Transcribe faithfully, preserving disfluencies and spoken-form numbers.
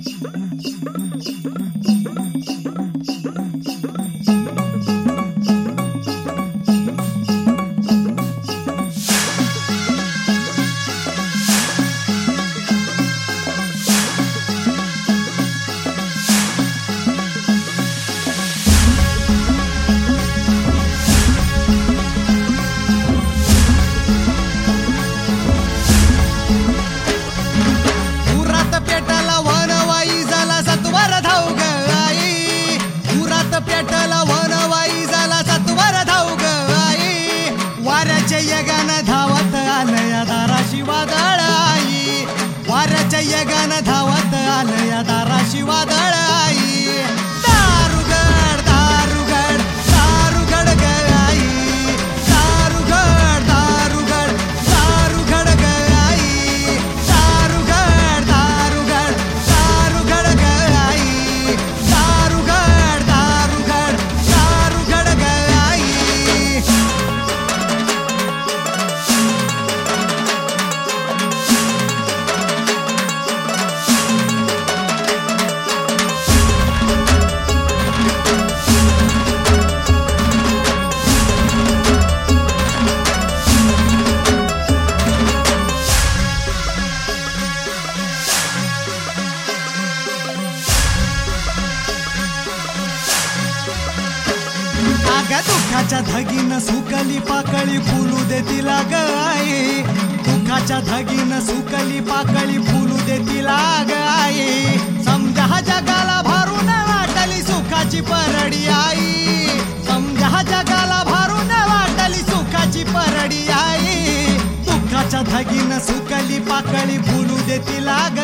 पेटला वनवाई झाला सत्वर धाव ग आई, वाऱ्याच्या यगानं धावत आलं या दाराशी वादळ आई, वाऱ्याच्या यगानं धावत आलं या दाराशी वादळ आई. दारुगड दारुगड दारुगड ग आई, दारुगड दारुगड दारुगड ग आई, दारुगड दारुगड दारुगड ग आई, दारुगड दारुगड दारुगड ग आई. अगं दुःखाच्या धगीनं सुकली पाकळी फुलू दे तिला ग आई, दुःखाच्या धगीनं सुकली पाकळी फुलू दे तिला ग आई. समजा जगाला भारून वाटली सुखाची परडी आई, समजा जगाला भारून वाटली सुखाची परडी आई. दुःखाच्या धगीनं सुकली पाकळी फुलू दे तिला ग